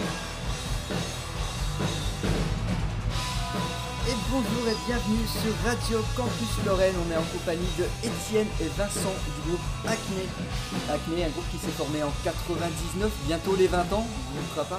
Et bonjour et bienvenue sur Radio Campus Lorraine. On est en compagnie de Étienne et Vincent du groupe Acné. Acné, un groupe qui s'est formé en 99, bientôt les 20 ans, vous ne croyez pas?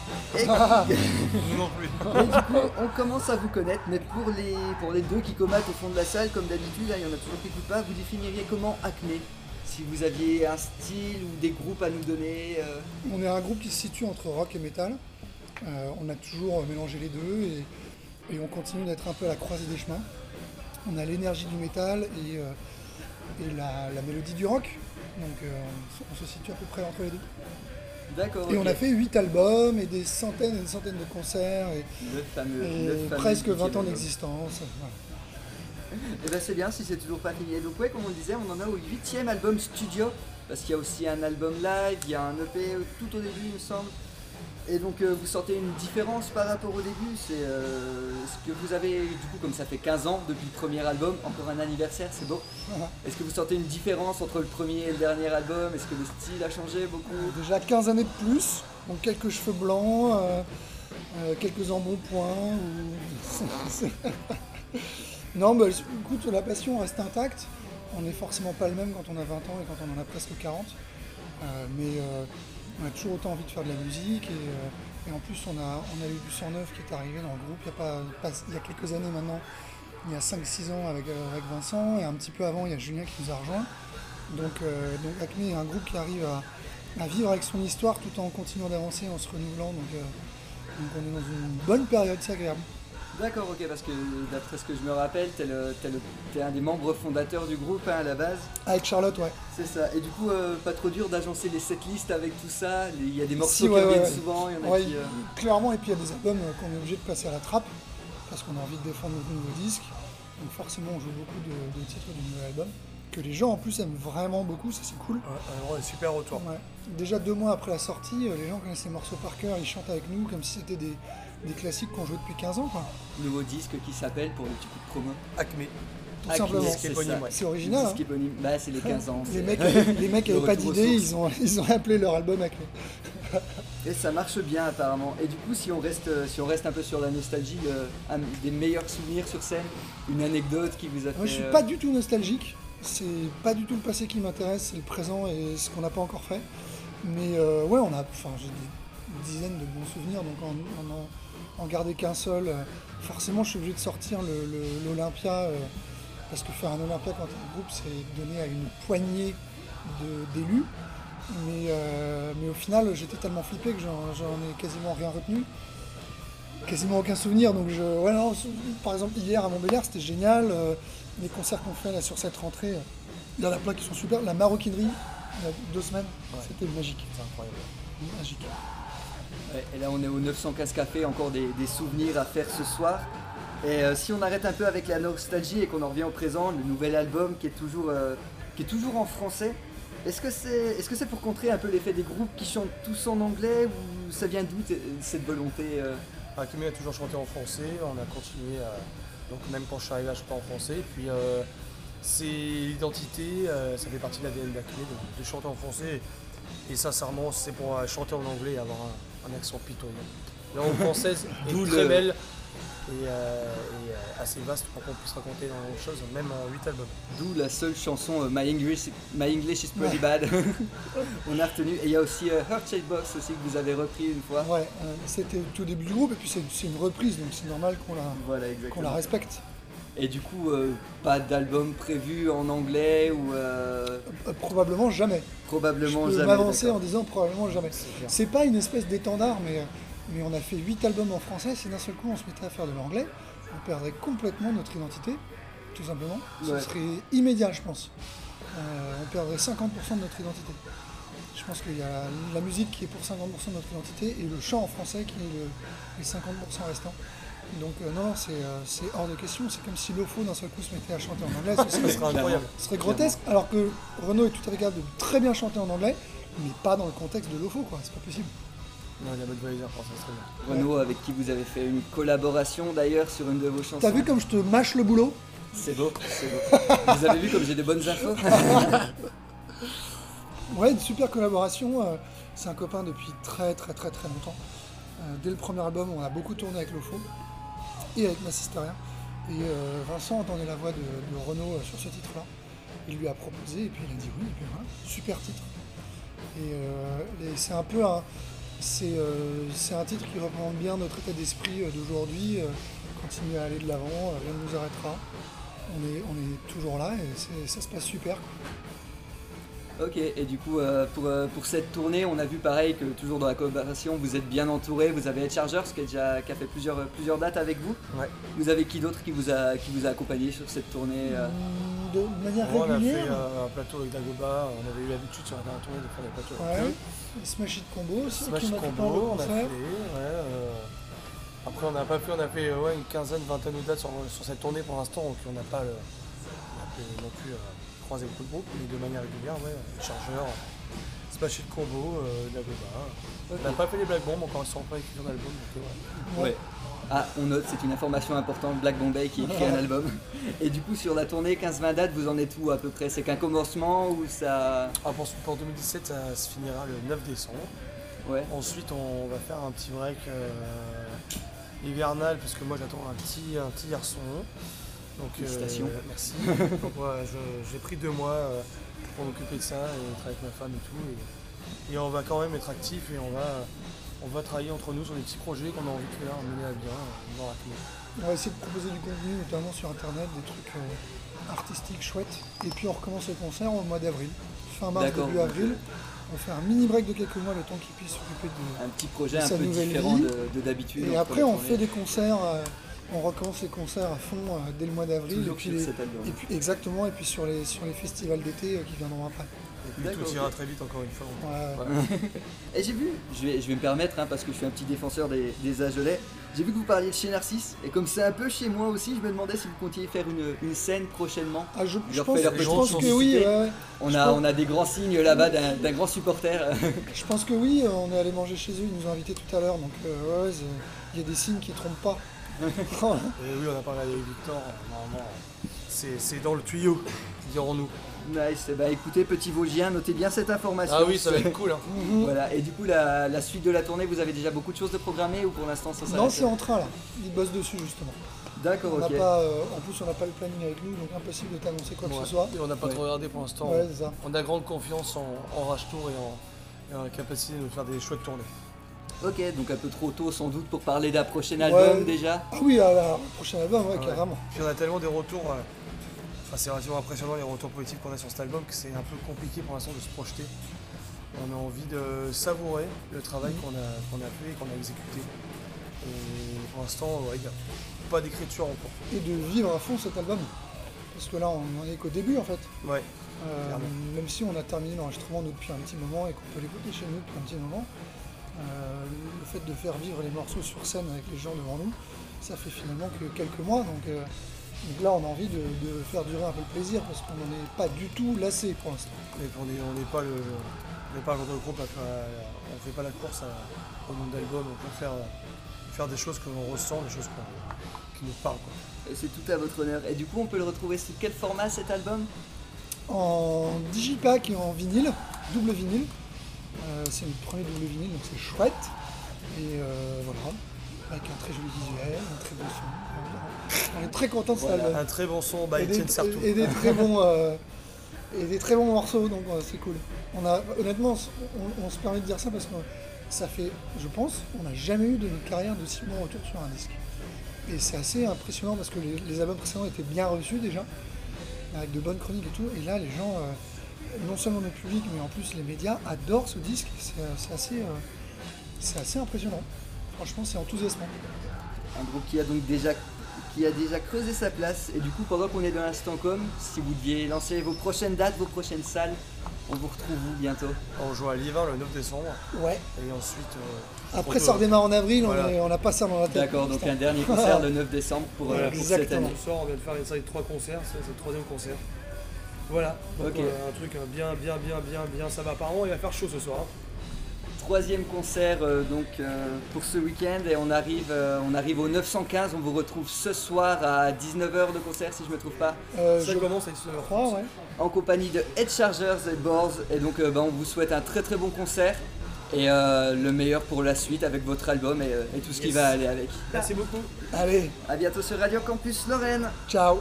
Non plus. Et du coup, on commence à vous connaître, mais pour les deux qui combattent au fond de la salle, comme d'habitude, il y en a toujours qui n'écoutent pas, vous définiriez comment Acné? Si vous aviez un style ou des groupes à nous donner On est un groupe qui se situe entre rock et métal. On a toujours mélangé les deux et on continue d'être un peu à la croisée des chemins. On a l'énergie du métal et la mélodie du rock. Donc on se situe à peu près entre les deux. D'accord. Et on a fait 8 albums et des centaines et des centaines de concerts et presque 20 ans d'existence. Voilà. Et ben c'est bien si c'est toujours pas fini. Et donc ouais, comme on le disait, on en a au 8e album studio. Parce qu'il y a aussi un album live, il y a un EP tout au début il me semble. Et donc vous sentez une différence par rapport au début, c'est ce que vous avez, du coup comme ça fait 15 ans depuis le premier album, encore un anniversaire, c'est beau. Est-ce que vous sentez une différence entre le premier et le dernier album? Est-ce que le style a changé beaucoup? Déjà 15 années de plus, donc quelques cheveux blancs, quelques embonpoints. Non, bah, écoute, la passion reste intacte. On n'est forcément pas le même quand on a 20 ans et quand on en a presque 40. Mais on a toujours autant envie de faire de la musique et en plus on a eu du sang neuf qui est arrivé dans le groupe il y a quelques années maintenant, il y a 5-6 ans avec Vincent, et un petit peu avant il y a Julien qui nous a rejoint. Donc Acné est un groupe qui arrive à vivre avec son histoire tout en continuant d'avancer, en se renouvelant, donc on est dans une bonne période, c'est agréable. D'accord, ok, parce que d'après ce que je me rappelle, t'es un des membres fondateurs du groupe à la base. Avec Charlotte, ouais. C'est ça, et du coup, pas trop dur d'agencer les setlists avec tout ça, il y a des morceaux qui reviennent souvent, il y en a qui... Clairement, et puis il y a des albums qu'on est obligé de passer à la trappe, parce qu'on a envie de défendre notre nouveau disque. Donc forcément, on joue beaucoup de titres du nouvel album, que les gens en plus aiment vraiment beaucoup, ça c'est cool. Ouais, super retour. Ouais. Déjà 2 mois après la sortie, les gens connaissent les morceaux par cœur, ils chantent avec nous comme si c'était des classiques qu'on jouait depuis 15 ans, quoi. Nouveau disque qui s'appelle, pour le petit coup de promo, Acmé. Tout simplement. C'est original. Disque éponyme. Bah c'est les 15 ans. Les mecs n'avaient pas d'idée, ils ont appelé leur album Acmé. Et ça marche bien apparemment. Et du coup, si on reste un peu sur la nostalgie, un des meilleurs souvenirs sur scène, une anecdote qui vous a fait... Moi, je suis pas du tout nostalgique. C'est pas du tout le passé qui m'intéresse, c'est le présent et ce qu'on n'a pas encore fait. Mais ouais, j'ai des dizaines de bons souvenirs, donc en garder qu'un seul. Forcément, je suis obligé de sortir l'Olympia, parce que faire un Olympia quand t'es un groupe, c'est donné à une poignée d'élus. Mais au final, j'étais tellement flippé que j'en ai quasiment rien retenu. Quasiment aucun souvenir. Donc par exemple, hier à Montbéliard, c'était génial. Les concerts qu'on fait là sur cette rentrée, il y en a plein qui sont super. La maroquinerie, il y a 2 semaines, c'était magique. C'est incroyable. Magique. Ouais, et là, on est au 915 Café, encore des souvenirs à faire ce soir. Et si on arrête un peu avec la nostalgie et qu'on en revient au présent, le nouvel album qui est toujours en français, est-ce que c'est pour contrer un peu l'effet des groupes qui chantent tous en anglais, ou ça vient d'où cette volonté Acmé a toujours chanté en français, on a continué donc même quand je suis arrivé à chanter en français. Et puis c'est l'identité, ça fait partie de l'ADN d'Acmé de chanter en français. Et sincèrement, c'est pour chanter en anglais et avoir un accent pitoyable. La langue française est très belle et assez vaste pour qu'on puisse raconter énormément de choses, même en 8 albums. D'où la seule chanson My English is Pretty Bad. On a retenu. Et il y a aussi Heart Shaped Box aussi que vous avez repris une fois. Ouais, c'était au tout début du groupe et puis c'est une reprise, donc c'est normal qu'on la respecte. Et du coup, pas d'album prévu en anglais ou probablement jamais. Probablement Je peux jamais. m'avancer en disant probablement jamais. C'est pas une espèce d'étendard, mais on a fait 8 albums en français. Si d'un seul coup on se mettait à faire de l'anglais, on perdrait complètement notre identité, tout simplement. Ce serait immédiat, je pense. On perdrait 50% de notre identité. Je pense qu'il y a la musique qui est pour 50% de notre identité et le chant en français qui est les 50% restants. Donc non, c'est hors de question. C'est comme si Lofo d'un seul coup se mettait à chanter en anglais. Ce serait incroyable. Ce serait grotesque. Alors que Renaud est tout à fait capable de très bien chanter en anglais, mais pas dans le contexte de Lofo, quoi. C'est pas possible. Non, il y a votre voyageur pour ça, c'est très bien. Renaud, avec qui vous avez fait une collaboration d'ailleurs sur une de vos chansons. T'as vu comme je te mâche le boulot? C'est beau, c'est beau. Vous avez vu comme j'ai de bonnes infos? Ouais, une super collaboration. C'est un copain depuis très longtemps. Dès le premier album, on a beaucoup tourné avec Lofo et avec Massisteria. Et Vincent entendait la voix de Renaud sur ce titre-là. Il lui a proposé et puis il a dit oui, et puis voilà, super titre. Et c'est un peu c'est un titre qui représente bien notre état d'esprit d'aujourd'hui. Continuer à aller de l'avant, rien ne nous arrêtera. On est toujours là et ça se passe super. Ok, et du coup, pour cette tournée, on a vu pareil que toujours dans la collaboration, vous êtes bien entouré, vous avez Ed Chargers qui a fait plusieurs dates avec vous. Ouais. Vous avez qui d'autre qui vous a accompagné sur cette tournée De manière On a fait régulière. un plateau avec Dagoba, on avait eu l'habitude sur la dernière tournée de faire des plateaux avec Ouais. eux. Smash It Combo aussi, Smash qui m'a fait Combo, pas mal de on a fait. concerts. Après, on a fait une quinzaine, vingtaine de dates sur cette tournée pour l'instant, donc on n'a pas non plus croisé beaucoup de groupes, mais de manière régulière, Chargeur, Smash It Combo, Dagoba. Ok. On n'a pas fait les Black Bombs, encore ils sont pas écrits dans l'album, donc Ouais. Ah, on note, c'est une information importante, Black Bombay qui écrit un album. Et du coup, sur la tournée 15-20 dates, vous en êtes où à peu près? C'est qu'un commencement ou ça... Ah, pour 2017, ça se finira le 9 décembre. Ouais. Ensuite, on va faire un petit break hivernal, parce que moi j'attends un petit garçon. Donc, Félicitations. merci. Donc, j'ai pris 2 mois pour m'occuper de ça et travailler avec ma femme et tout. Et on va quand même être actif et on va travailler entre nous sur des petits projets qu'on a envie de faire, mener à bien dans la clé. On va essayer de proposer du contenu, notamment sur internet, des trucs artistiques chouettes. Et puis on recommence les concerts au mois d'avril. Fin mars, D'accord. début avril. On fait un mini break de quelques mois, le temps qu'il puisse s'occuper de. Un petit projet un sa peu nouvelle différent vie. de d'habitude. Et entre après les on tournées. fait des concerts, on recommence les concerts à fond dès le mois d'avril. Toujours sur cet album. Et puis exactement, et puis sur les festivals d'été qui viendront après. Et puis D'accord, tout ira ok. très vite encore une fois. Ouais. Voilà. Et j'ai vu, je vais me permettre, parce que je suis un petit défenseur des Agelais, j'ai vu que vous parliez de chez Narcisse, et comme c'est un peu chez moi aussi, je me demandais si vous comptiez faire une scène prochainement. Ah, je leur pense, fais leur je petite pense que publicité. oui. Ouais. On a des grands signes là-bas d'un grand supporter. Je pense que oui, on est allé manger chez eux, ils nous ont invités tout à l'heure, donc il y a des signes qui ne trompent pas. Voilà. Et oui, on a parlé avec Victor, normalement, c'est dans le tuyau, dirons-nous. Nice, bah écoutez, petit Vosgien, notez bien cette information. Ah oui, ça va être cool. Hein. Voilà, et du coup, la suite de la tournée, vous avez déjà beaucoup de choses de programmées ou pour l'instant ça s'arrête? Non, c'est en train là, ils bossent dessus justement. D'accord, On n'a ok. pas, en plus, on n'a pas le planning avec nous, donc impossible de t'annoncer quoi que ce soit. Et on n'a pas Ouais. trop regardé pour l'instant. Ouais, c'est ça. On a grande confiance en Rage Tour et en la capacité de faire des chouettes tournées. Ok, donc un peu trop tôt sans doute pour parler d'un prochain album Ouais. déjà. Ah oui, alors, le prochain album, ouais, Ouais. carrément. Puis on a tellement des retours, c'est relativement impressionnant les retours positifs qu'on a sur cet album que c'est un peu compliqué pour l'instant de se projeter. On a envie de savourer le travail qu'on a fait et qu'on a exécuté. Et pour l'instant, il n'y a pas d'écriture en cours. Et de vivre à fond cet album. Parce que là, on n'en est qu'au début en fait. Ouais. Clairement. Même si on a terminé l'enregistrement nous depuis un petit moment et qu'on peut l'écouter chez nous depuis un petit moment, le fait de faire vivre les morceaux sur scène avec les gens devant nous, ça fait finalement que quelques mois. Donc là, on a envie de faire durer un peu le plaisir parce qu'on n'en est pas du tout lassé pour l'instant. Et on n'est pas le genre de groupe, on fait pas la course au nombre d'albums, on peut faire des choses que l'on ressent, des choses qui nous parlent. Quoi. Et c'est tout à votre honneur. Et du coup, on peut le retrouver sous quel format cet album? En digipack et en vinyle, double vinyle. C'est le premier double vinyle, donc c'est chouette. Et voilà, avec un très joli visuel, un très beau son. On est très content de cet Voilà. album. Un très bon son by Et Étienne Sartou. des très bons morceaux, donc c'est cool. Honnêtement, on se permet de dire ça parce que ça fait, je pense, on n'a jamais eu de notre carrière de si bons retours sur un disque. Et c'est assez impressionnant parce que les albums précédents étaient bien reçus déjà, avec de bonnes chroniques et tout. Et là, les gens, non seulement notre public, mais en plus les médias, adorent ce disque. C'est assez impressionnant. Franchement, c'est enthousiasmant. Un groupe qui a déjà creusé sa place. Et du coup, pendant qu'on est dans l'instant com, si vous deviez lancer vos prochaines dates, vos prochaines salles, on vous retrouve où bientôt? On joue à Liévin le 9 décembre Ouais. et ensuite. Après, ça redémarre en avril, Voilà. on n'a pas ça dans la tête. D'accord, pour donc l'instant. un dernier concert le 9 décembre pour cette Exactement. année. Ce soir, on vient de faire une série de 3 concerts, c'est le 3e concert. Voilà, donc Ok. un truc bien, ça va. Apparemment, il va faire chaud ce soir. Troisième concert pour ce week-end et on arrive au 915. On vous retrouve ce soir à 19h de concert si je me trouve pas, Ça Je commence à 19h30. crois, ouais. en compagnie de Ed Chargers et Boards. Et donc on vous souhaite un très très bon concert. et le meilleur pour la suite avec votre album et tout ce qui va aller avec. Merci beaucoup. Allez, A bientôt sur Radio Campus Lorraine. ciao.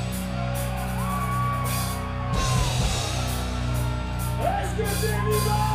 Est-ce que c'est vivant?